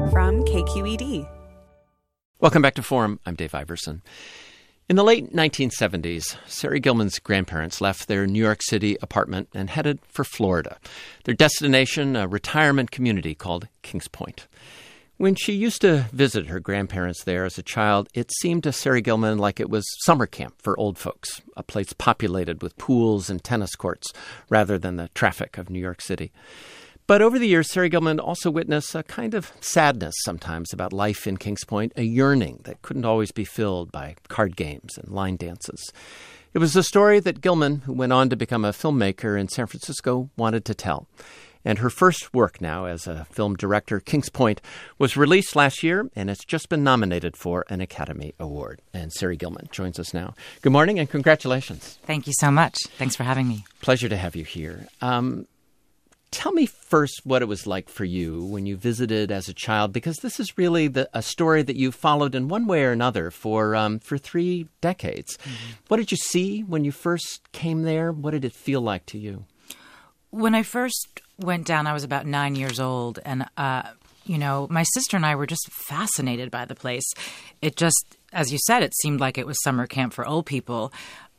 from KQED. Welcome back to Forum. I'm Dave Iverson. In the late 1970s, Sari Gilman's grandparents left their New York City apartment and headed for Florida. Their destination, a retirement community called Kings Point. When she used to visit her grandparents there as a child, it seemed to Sari Gilman like it was summer camp for old folks, a place populated with pools and tennis courts rather than the traffic of New York City. But over the years, Sari Gilman also witnessed a kind of sadness sometimes about life in Kings Point, a yearning that couldn't always be filled by card games and line dances. It was a story that Gilman, who went on to become a filmmaker in San Francisco, wanted to tell. And her first work now as a film director, Kings Point, was released last year, and it's just been nominated for an Academy Award. And Sari Gilman joins us now. Good morning and congratulations. Thank you so much. Thanks for having me. Pleasure to have you here. Tell me first what it was like for you when you visited as a child, because this is really a story that you followed in one way or another for 3 decades. Mm-hmm. What did you see when you first came there? What did it feel like to you? When I first went down, I was about 9 years old, and my sister and I were just fascinated by the place. It just, as you said, it seemed like it was summer camp for old people.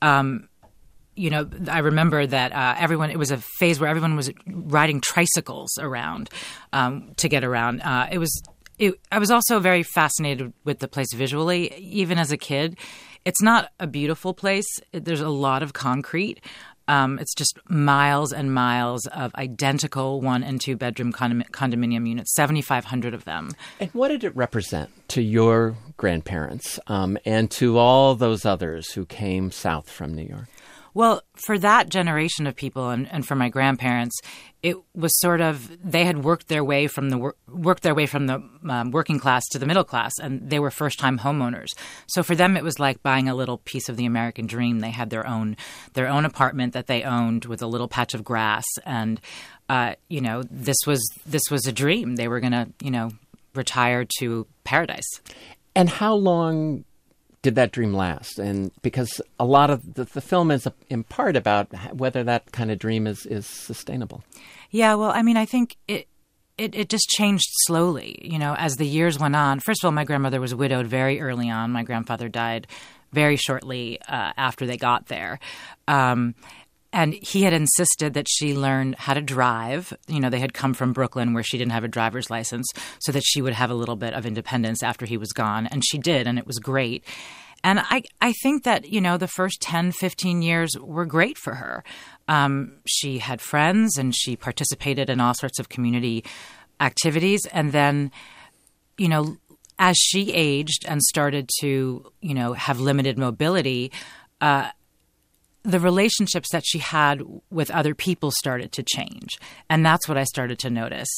I remember that it was a phase where everyone was riding tricycles around to get around. I was also very fascinated with the place visually, even as a kid. It's not a beautiful place. There's a lot of concrete. It's just miles and miles of identical 1- and 2-bedroom condominium units, 7,500 of them. And what did it represent to your grandparents and to all those others who came south from New York? Well, for that generation of people and for my grandparents, it was sort of they had worked their way from the working class to the middle class, and they were first-time homeowners. So for them, it was like buying a little piece of the American dream. They had their own apartment that they owned with a little patch of grass, and this was a dream. They were going to retire to paradise. And how long did that dream last? And because a lot of the film is in part about whether that kind of dream is sustainable. Yeah, well, I mean, I think it just changed slowly, as the years went on. First of all, my grandmother was widowed very early on. My grandfather died very shortly after they got there. And he had insisted that she learn how to drive. They had come from Brooklyn where she didn't have a driver's license, so that she would have a little bit of independence after he was gone. And she did, and it was great. And I think that, the first 10, 15 years were great for her. She had friends, and she participated in all sorts of community activities. And then, as she aged and started to, have limited mobility, the relationships that she had with other people started to change. And that's what I started to notice.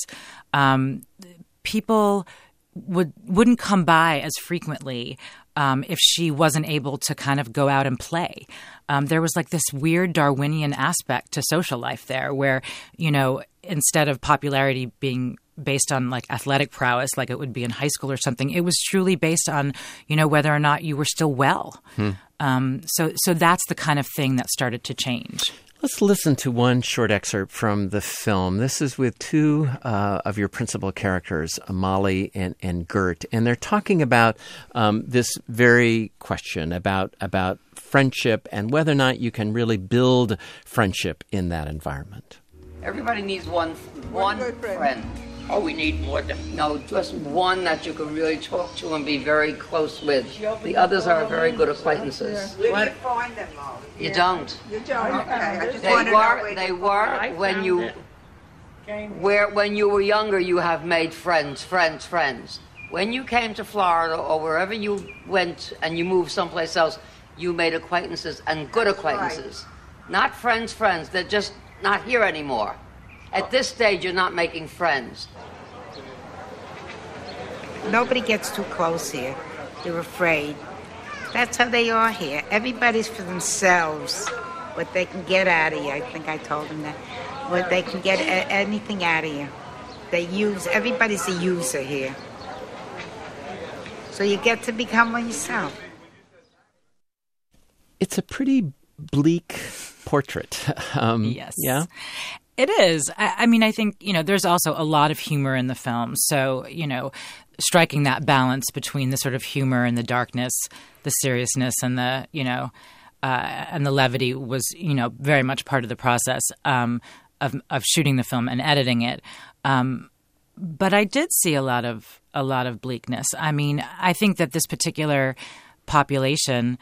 People wouldn't come by as frequently if she wasn't able to kind of go out and play. There was like this weird Darwinian aspect to social life there where, instead of popularity being based on like athletic prowess, like it would be in high school or something, it was truly based on, whether or not you were still well. So that's the kind of thing that started to change. Let's listen to one short excerpt from the film. This is with two of your principal characters, Molly and Gert, and they're talking about this very question about friendship and whether or not you can really build friendship in that environment. Everybody needs one friend. Oh, we need more than... No, just one that you can really talk to and be very close with. The others are very good acquaintances. Where do you find them, Molly? You don't. You don't? Okay. I just They want to know where they were when you were younger. You have made friends. When you came to Florida or wherever you went and you moved someplace else, you made acquaintances and good acquaintances. Right. Not friends. They're just not here anymore. At this stage, you're not making friends. Nobody gets too close here. They're afraid. That's how they are here. Everybody's for themselves. What they can get out of you. I think I told them that. What they can get anything out of you. Everybody's a user here. So you get to become one yourself. It's a pretty bleak portrait. Yes. Yeah. It is. I mean, I think, there's also a lot of humor in the film. So, striking that balance between the sort of humor and the darkness, the seriousness and the, and the levity was, very much part of the process of shooting the film and editing it. But I did see a lot of bleakness. I mean, I think that this particular population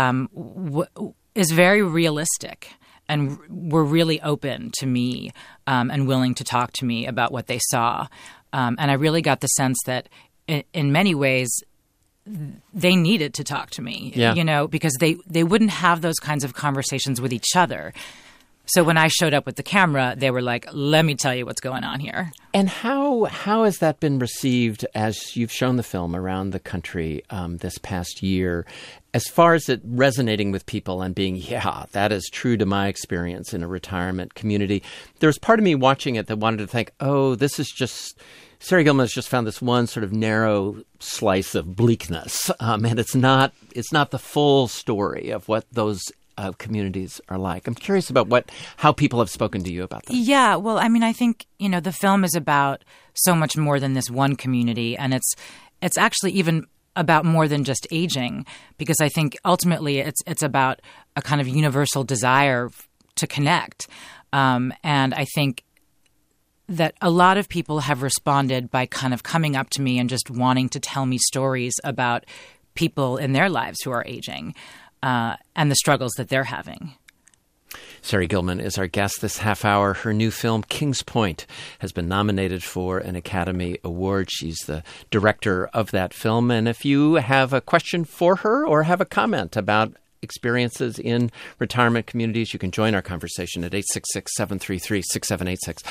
is very realistic. And were really open to me and willing to talk to me about what they saw. And I really got the sense that in many ways they needed to talk to me, because they wouldn't have those kinds of conversations with each other. So when I showed up with the camera, they were like, let me tell you what's going on here. And how has that been received as you've shown the film around the country this past year, as far as it resonating with people and being, that is true to my experience in a retirement community? There's part of me watching it that wanted to think, this is just, Sari Gilman has just found this one sort of narrow slice of bleakness. And it's not the full story of what those communities are like. I'm curious about how people have spoken to you about that. Yeah, well, I mean, I think, the film is about so much more than this one community, and it's actually even about more than just aging, because I think ultimately it's about a kind of universal desire to connect. And I think that a lot of people have responded by kind of coming up to me and just wanting to tell me stories about people in their lives who are aging. And the struggles that they're having. Sari Gilman is our guest this half hour. Her new film, Kings Point, has been nominated for an Academy Award. She's the director of that film. And if you have a question for her or have a comment about experiences in retirement communities, you can join our conversation at 866-733-6786,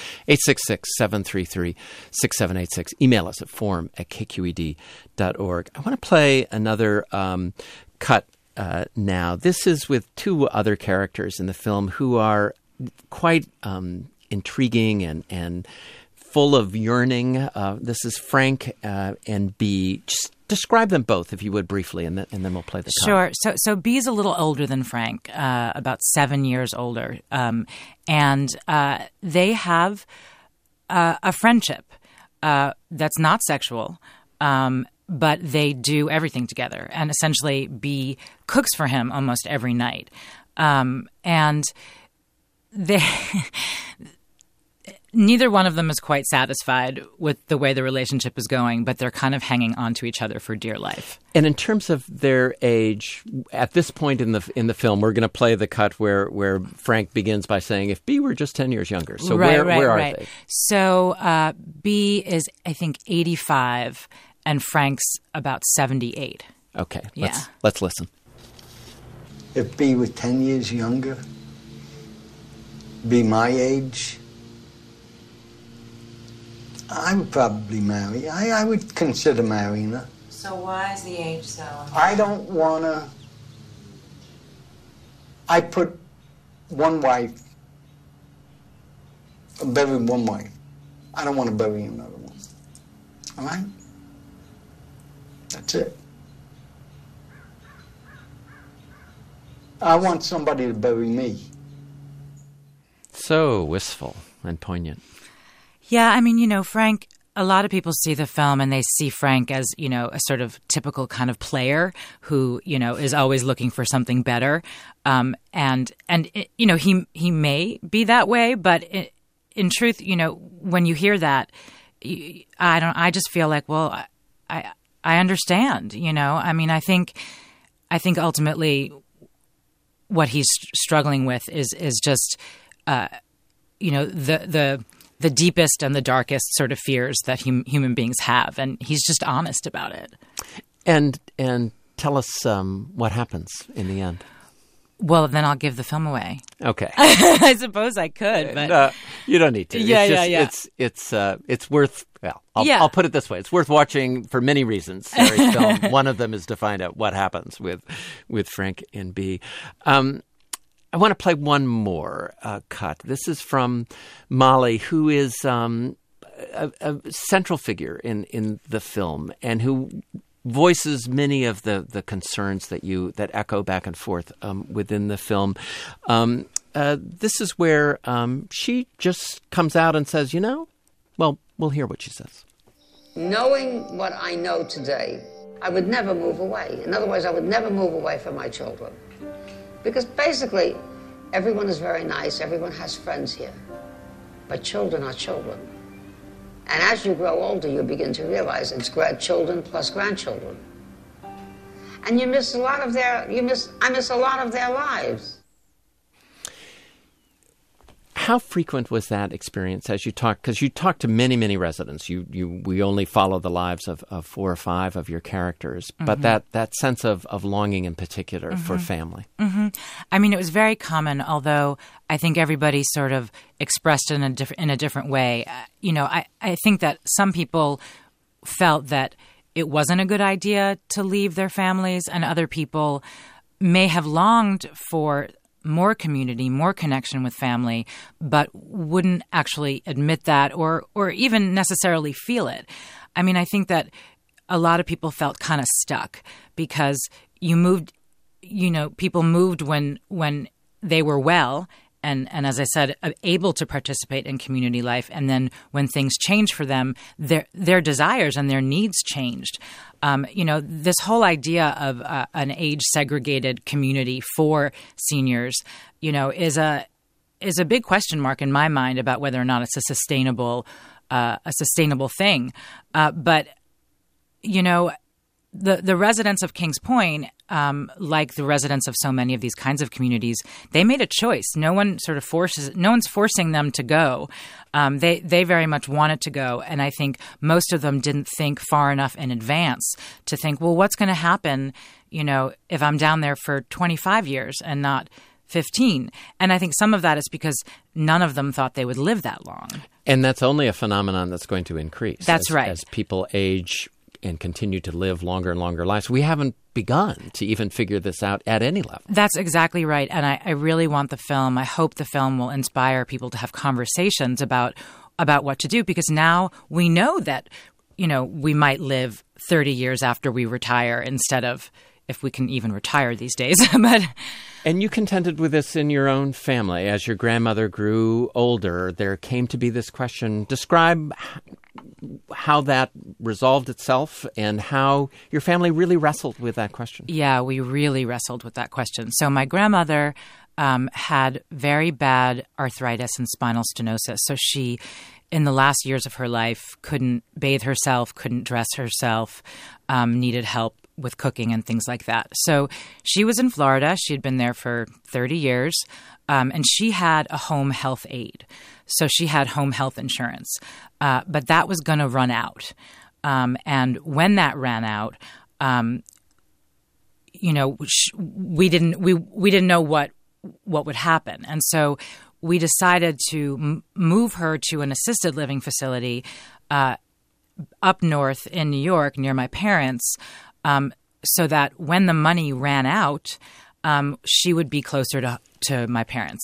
866-733-6786. Email us at forum@kqed.org. I want to play another cut now. This is with two other characters in the film who are quite intriguing and full of yearning. This is Frank and Bee. Just describe them both, if you would, briefly, and then we'll play the cut. Sure. So Bee's a little older than Frank, about 7 years older. And they have a friendship that's not sexual, but they do everything together. And essentially, Bee cooks for him almost every night. And they neither one of them is quite satisfied with the way the relationship is going, but they're kind of hanging on to each other for dear life. And in terms of their age, at this point in the film, we're going to play the cut where Frank begins by saying, if Bee were just 10 years younger. So where are they? So Bee is, I think, 85. And Frank's about 78. Okay, let's listen. If Bee was 10 years younger, be my age, I would probably marry. I would consider marrying her. So why is the age so? I don't want to... I put one wife, bury one wife. I don't want to bury another one. All right? That's it. I want somebody to bury me. So wistful and poignant. Yeah, I mean, Frank, a lot of people see the film and they see Frank as, a sort of typical kind of player who, is always looking for something better. And he may be that way, but in truth, when you hear that, I just feel like, well, I understand, I mean, I think ultimately what he's struggling with is just, the deepest and the darkest sort of fears that human beings have. And he's just honest about it. And tell us what happens in the end. Well, then I'll give the film away. Okay. I suppose I could, but you don't need to. Yeah. It's worth. Well, I'll put it this way: it's worth watching for many reasons. Sari's film. One of them is to find out what happens with Frank and Bee. I want to play one more cut. This is from Molly, who is a central figure in the film and who voices many of the concerns that echo back and forth within the film. this is where she just comes out and says, well, we'll hear what she says. Knowing what I know today, I would never move away. In other words, I would never move away from my children. Because basically, everyone is very nice, everyone has friends here. But children are children. And as you grow older, you begin to realize it's children plus grandchildren. And I miss a lot of their lives. How frequent was that experience as you talk? Because you talk to many, many residents. We only follow the lives of 4 or 5 of your characters, but that sense of longing in particular for family. I mean, it was very common, although I think everybody sort of expressed it in a different way. I think that some people felt that it wasn't a good idea to leave their families, and other people may have longed for more community, more connection with family, but wouldn't actually admit that or even necessarily feel it. I mean, I think that a lot of people felt kind of stuck because people moved when they were well and as I said, able to participate in community life. And then when things changed for them, their desires and their needs changed. This whole idea of an age-segregated community for seniors, is a big question mark in my mind about whether or not it's a sustainable thing. But the residents of Kings Point, like the residents of so many of these kinds of communities, they made a choice. No one's forcing them to go. They very much wanted to go. And I think most of them didn't think far enough in advance to think, well, what's going to happen, if I'm down there for 25 years and not 15. And I think some of that is because none of them thought they would live that long. And that's only a phenomenon that's going to increase. That's right. As people age and continue to live longer and longer lives. We haven't begun to even figure this out at any level. That's exactly right. And I really want I hope the film will inspire people to have conversations about what to do, because now we know that, we might live 30 years after we retire instead of, if we can even retire these days. And you contended with this in your own family. As your grandmother grew older, there came to be this question. Describe how that resolved itself and how your family really wrestled with that question. Yeah, we really wrestled with that question. So my grandmother had very bad arthritis and spinal stenosis. So she, in the last years of her life, couldn't bathe herself, couldn't dress herself, needed help with cooking and things like that. So she was in Florida. She had been there for 30 years, and she had a home health aide. So she had home health insurance, but that was going to run out. And when that ran out, we didn't know what would happen, and so we decided to move her to an assisted living facility up north in New York near my parents. So that when the money ran out, she would be closer to my parents.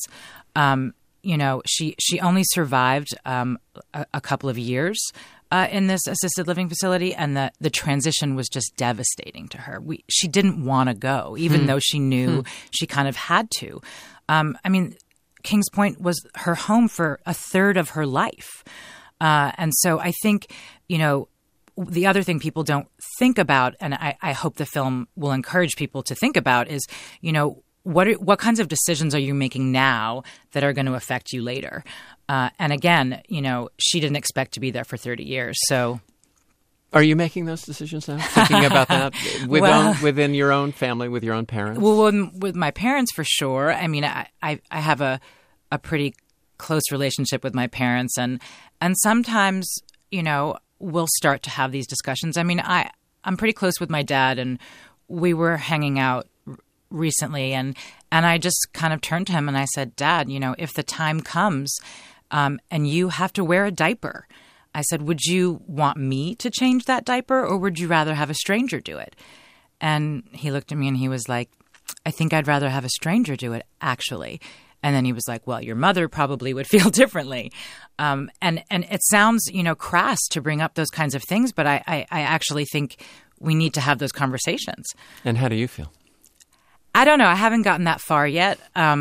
She only survived a couple of years in this assisted living facility, and the transition was just devastating to her. She didn't want to go, even though she knew she kind of had to. Kings Point was her home for a third of her life. And so I think, the other thing people don't think about, and I hope the film will encourage people to think about, is, what kinds of decisions are you making now that are going to affect you later? And again, she didn't expect to be there for 30 years. So, are you making those decisions now? Thinking about that within your own family, with your own parents? Well, with my parents, for sure. I have a pretty close relationship with my parents, and sometimes, we'll start to have these discussions. I'm pretty close with my dad, and we were hanging out recently, and I just kind of turned to him and I said, Dad, if the time comes and you have to wear a diaper, I said, would you want me to change that diaper, or would you rather have a stranger do it? And he looked at me and he was like, I think I'd rather have a stranger do it, actually. And then he was like, well, your mother probably would feel differently. And it sounds, crass to bring up those kinds of things, but I actually think we need to have those conversations. And how do you feel? I don't know. I haven't gotten that far yet.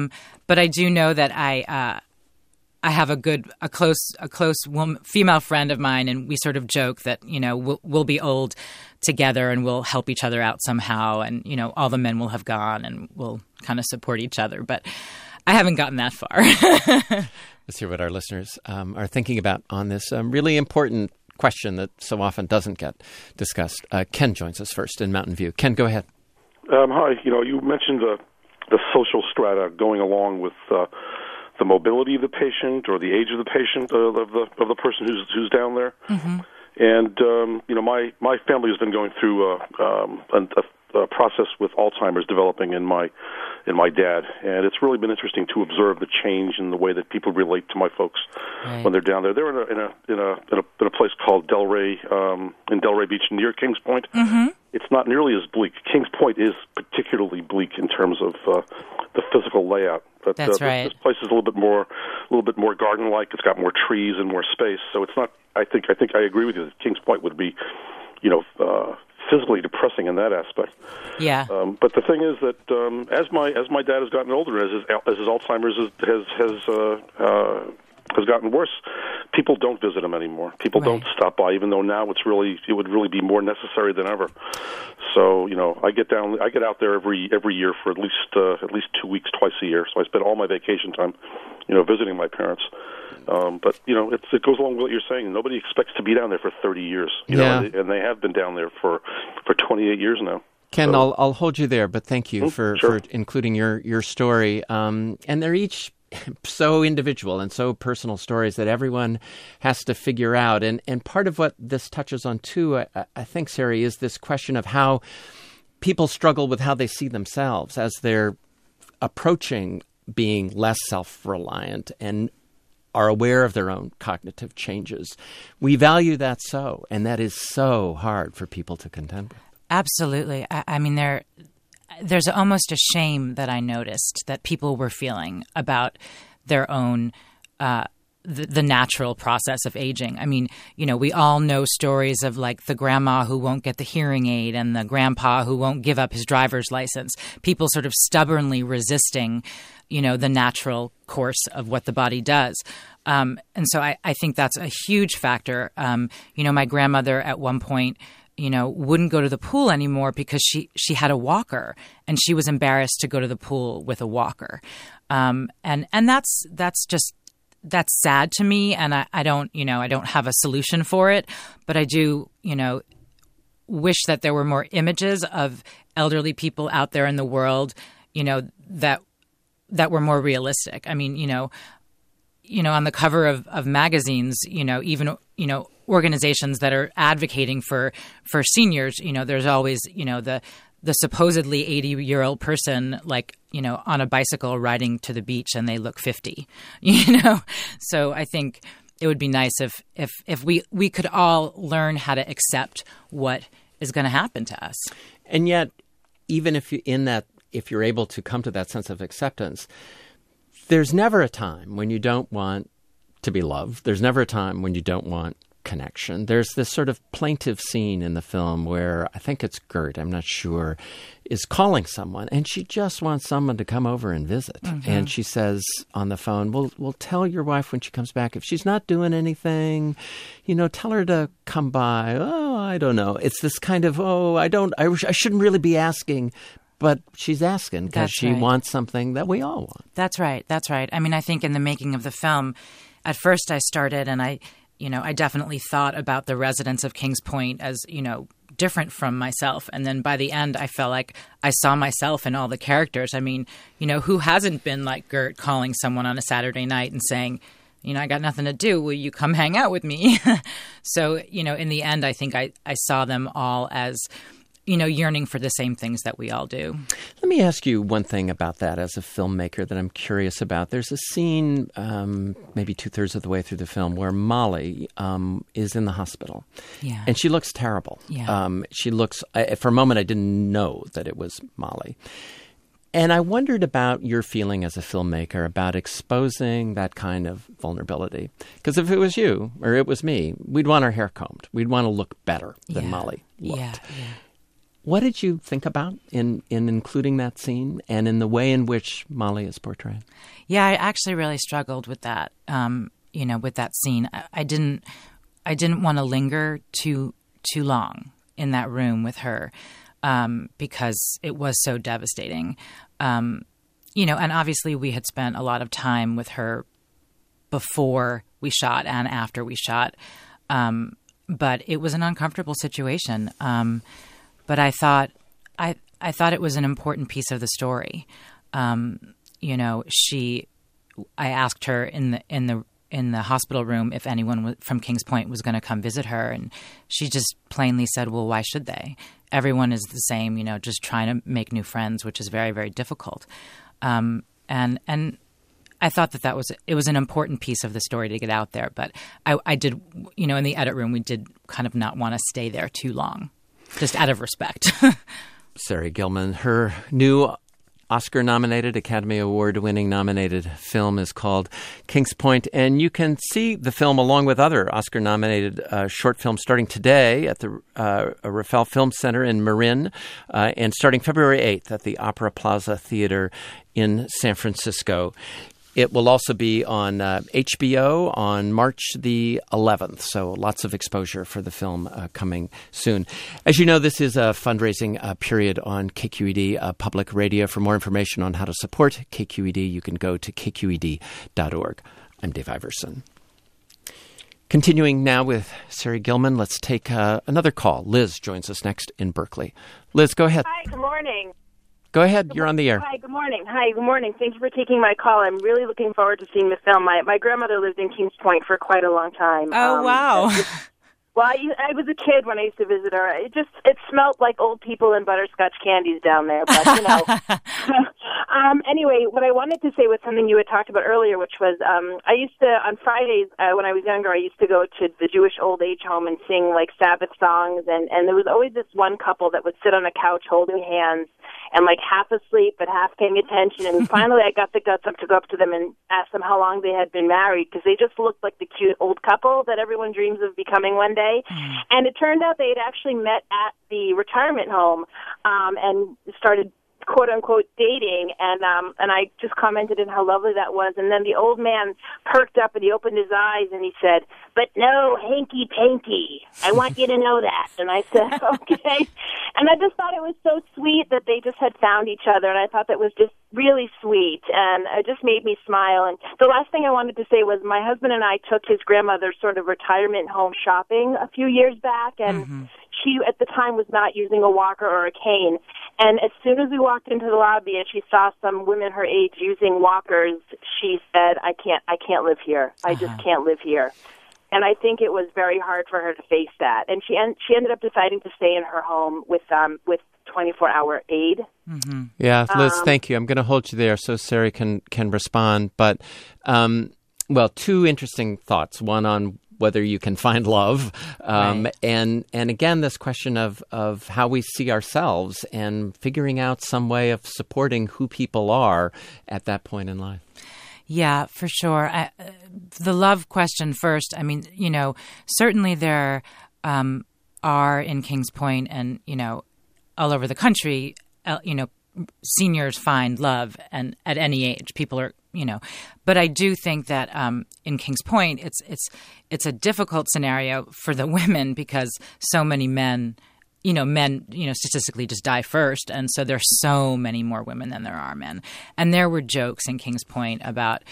But I do know that I have a close female friend of mine, and we sort of joke that, we'll be old together and we'll help each other out somehow, and, all the men will have gone and we'll kind of support each other. But I haven't gotten that far. Let's hear what our listeners are thinking about on this really important question that so often doesn't get discussed. Ken joins us first in Mountain View. Ken, go ahead. Hi. You mentioned the social strata going along with the mobility of the patient or the age of the patient of the person who's down there. Mm-hmm. And my family has been going through a process with Alzheimer's developing in my dad, and it's really been interesting to observe the change in the way that people relate to my folks when they're down there. They're in a place called Delray in Delray Beach near Kings Point. Mm-hmm. It's not nearly as bleak. Kings Point is particularly bleak in terms of the physical layout. But That's right. This place is a little bit more garden-like. It's got more trees and more space. So it's not. I think I agree with you that Kings Point would be, physically depressing in that aspect. Yeah. But the thing is that as my dad has gotten older, as his Alzheimer's has gotten worse, people don't visit him anymore. People don't stop by, even though now it would really be more necessary than ever. So I get out there every year for at least 2 weeks, twice a year. So I spend all my vacation time, visiting my parents. But it goes along with what you're saying. Nobody expects to be down there for 30 years, and they have been down there for 28 years now. Ken, so, I'll hold you there, but thank you for including your story. And they're each so individual and so personal stories that everyone has to figure out. And part of what this touches on too, I think, Sari, is this question of how people struggle with how they see themselves as they're approaching being less self-reliant and are aware of their own cognitive changes. We value that so, and that is so hard for people to contend with. Absolutely. I mean, there's almost a shame that I noticed that people were feeling about their own the natural process of aging. I mean, we all know stories of like the grandma who won't get the hearing aid and the grandpa who won't give up his driver's license. People sort of stubbornly resisting, the natural course of what the body does. And so I think that's a huge factor. My grandmother at one point, wouldn't go to the pool anymore because she had a walker and she was embarrassed to go to the pool with a walker. And that's sad to me. And I don't have a solution for it, but I do, wish that there were more images of elderly people out there in the world, that were more realistic. I mean, on the cover of magazines, even, organizations that are advocating for seniors, there's always, the supposedly 80-year-old person, like, on a bicycle riding to the beach and they look 50, So I think it would be nice if we could all learn how to accept what is going to happen to us. And yet, even if you're able to come to that sense of acceptance, there's never a time when you don't want to be loved. There's never a time when you don't want connection. There's this sort of plaintive scene in the film where I think it's Gert, I'm not sure, is calling someone, and she just wants someone to come over and visit. Mm-hmm. And she says on the phone, we'll tell your wife when she comes back. If she's not doing anything, tell her to come by. Oh, I don't know. It's this kind of, I shouldn't really be asking, but she's asking because she wants something that we all want. That's right. I mean, I think in the making of the film, at first I started and I definitely thought about the residents of Kings Point as, different from myself. And then by the end, I felt like I saw myself in all the characters. I mean, who hasn't been like Gert calling someone on a Saturday night and saying, I got nothing to do. Will you come hang out with me? So, in the end, I think I saw them all as, yearning for the same things that we all do. Let me ask you one thing about that as a filmmaker that I'm curious about. There's a scene, maybe 2/3 of the way through the film, where Molly is in the hospital. Yeah. And she looks terrible. Yeah. She looks, for a moment, I didn't know that it was Molly. And I wondered about your feeling as a filmmaker about exposing that kind of vulnerability. Because if it was you or it was me, we'd want our hair combed. We'd want to look better than Molly looked. Yeah. What did you think about in including that scene and in the way in which Molly is portrayed? Yeah, I actually really struggled with that. With that scene, I didn't want to linger too long in that room with her because it was so devastating. And obviously we had spent a lot of time with her before we shot and after we shot, but it was an uncomfortable situation. But I thought it was an important piece of the story. I asked her in the hospital room if anyone from Kings Point was going to come visit her, and she just plainly said, "Well, why should they? Everyone is the same, just trying to make new friends, which is very, very difficult." And I thought that it was an important piece of the story to get out there. But I did, in the edit room, we did kind of not want to stay there too long, just out of respect. Sari Gilman, her new Oscar-nominated, Academy Award-winning nominated film is called Kings Point, and you can see the film along with other Oscar-nominated short films starting today at the Rafael Film Center in Marin, and starting February 8th at the Opera Plaza Theater in San Francisco. It will also be on HBO on March the 11th, so lots of exposure for the film coming soon. As you know, this is a fundraising period on KQED Public Radio. For more information on how to support KQED, you can go to kqed.org. I'm Dave Iverson. Continuing now with Sari Gilman, let's take another call. Liz joins us next in Berkeley. Liz, go ahead. Hi, good morning. Go ahead. You're on the air. Hi, good morning. Thank you for taking my call. I'm really looking forward to seeing the film. My grandmother lived in Kings Point for quite a long time. Oh, wow. Well, I was a kid when I used to visit her. It smelled like old people and butterscotch candies down there, but, Anyway, what I wanted to say was something you had talked about earlier, which was I used to, on Fridays when I was younger, I used to go to the Jewish old age home and sing, like, Sabbath songs, and there was always this one couple that would sit on a couch holding hands and, like, half asleep but half paying attention, and finally I got the guts up to go up to them and ask them how long they had been married, because they just looked like the cute old couple that everyone dreams of becoming one day. And it turned out they had actually met at the retirement home and started quote-unquote dating, and I just commented on how lovely that was, and then the old man perked up and he opened his eyes and he said, "But no hanky-panky. I want you to know that." And I said, "Okay." And I just thought it was so sweet that they just had found each other, and I thought that was just really sweet, and it just made me smile. And the last thing I wanted to say was my husband and I took his grandmother's sort of retirement home shopping a few years back, and she at the time was not using a walker or a cane. And as soon as we walked into the lobby and she saw some women her age using walkers, she said, I can't live here. I just can't live here." And I think it was very hard for her to face that. And she ended up deciding to stay in her home with 24-hour aid. Mm-hmm. Yeah, Liz, thank you. I'm going to hold you there so Sari can respond. But, two interesting thoughts. One on whether you can find love, right. and again, this question of how we see ourselves and figuring out some way of supporting who people are at that point in life. Yeah, for sure. The love question first. I mean, certainly there are in Kings Point and, all over the country, seniors find love and at any age. People are, but I do think that in Kings Point, it's a difficult scenario for the women because so many men statistically just die first. And so there's so many more women than there are men. And there were jokes in Kings Point about,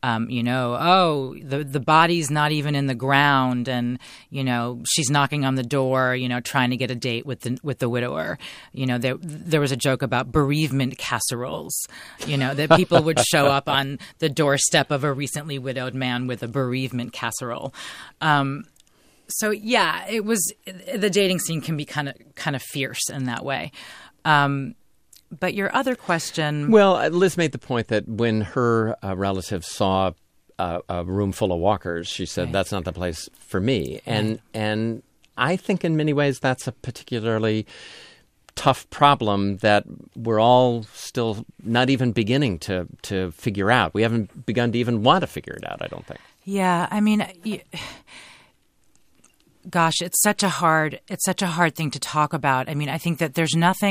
the body's not even in the ground. And, she's knocking on the door, trying to get a date with the widower. There was a joke about bereavement casseroles, that people would show up on the doorstep of a recently widowed man with a bereavement casserole. So yeah, it was the dating scene can be kind of fierce in that way. But your other question, well, Liz made the point that when her relatives saw a room full of walkers, she said, right. That's not the place for me. And I think in many ways that's a particularly tough problem that we're all still not even beginning to figure out. We haven't begun to even want to figure it out, I don't think. Yeah, I mean. gosh, it's such a hard thing to talk about. I mean, I think that there's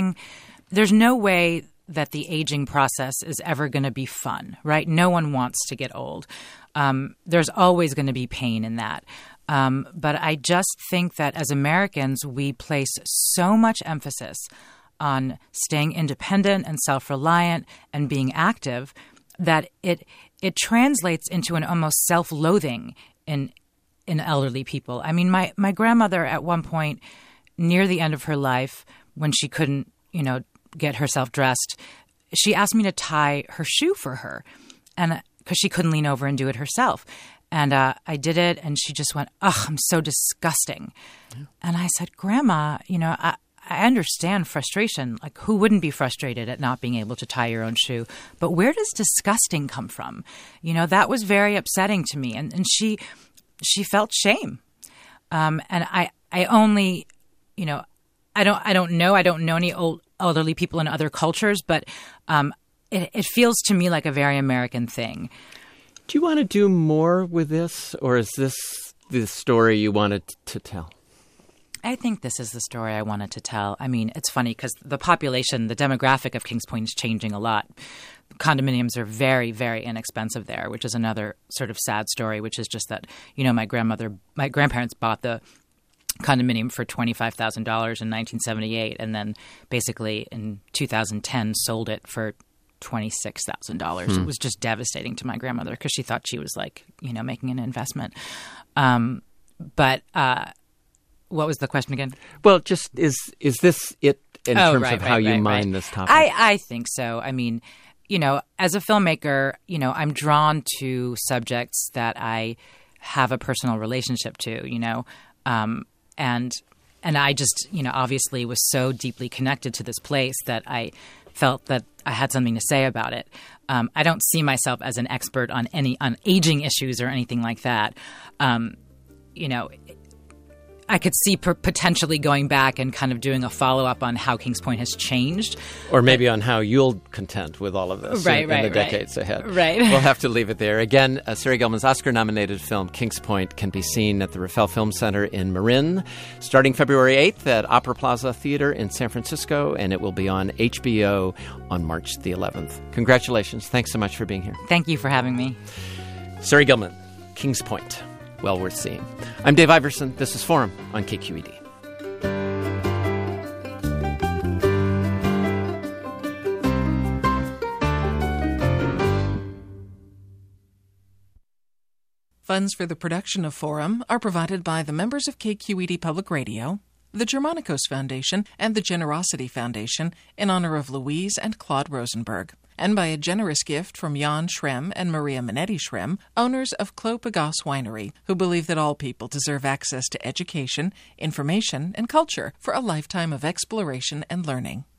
no way that the aging process is ever going to be fun, right? No one wants to get old. There's always going to be pain in that. But I just think that as Americans, we place so much emphasis on staying independent and self-reliant and being active that it translates into an almost self-loathing in elderly people. I mean, my grandmother at one point, near the end of her life, when she couldn't, get herself dressed, she asked me to tie her shoe for her, and because she couldn't lean over and do it herself. And I did it, and she just went, "Ugh, I'm so disgusting." Yeah. And I said, "Grandma, I understand frustration. Like, who wouldn't be frustrated at not being able to tie your own shoe? But where does disgusting come from?" That was very upsetting to me. And she felt shame. And I only, I don't know any elderly people in other cultures, but it feels to me like a very American thing. Do you want to do more with this, or is this the story you wanted to tell? I think this is the story I wanted to tell. I mean, it's funny because the demographic of Kings Point is changing a lot. Condominiums are very, very inexpensive there, which is another sort of sad story, which is just that, my grandparents bought the condominium for $25,000 in 1978, and then basically in 2010 sold it for $26,000. It was just devastating to my grandmother because she thought she was making an investment. But what was the question again? Well, just is this it in terms of how you mine this topic? I think so. I mean, as a filmmaker, I'm drawn to subjects that I have a personal relationship to, and I just, obviously was so deeply connected to this place that I felt that I had something to say about it. I don't see myself as an expert on aging issues or anything like that. I could see potentially going back and kind of doing a follow-up on how Kings Point has changed. Or maybe on how you'll contend with all of this in the decades ahead. Right. We'll have to leave it there. Again, Sari Gelman's Oscar-nominated film, Kings Point, can be seen at the Rafael Film Center in Marin, starting February 8th at Opera Plaza Theater in San Francisco, and it will be on HBO on March the 11th. Congratulations. Thanks so much for being here. Thank you for having me. Sari Gelman, Kings Point. Well worth seeing. I'm Dave Iverson. This is Forum on KQED. Funds for the production of Forum are provided by the members of KQED Public Radio, the Germanicos Foundation, and the Generosity Foundation in honor of Louise and Claude Rosenberg, and by a generous gift from Jan Schrem and Maria Minetti Schrem, owners of Clos Pegase Winery, who believe that all people deserve access to education, information, and culture for a lifetime of exploration and learning.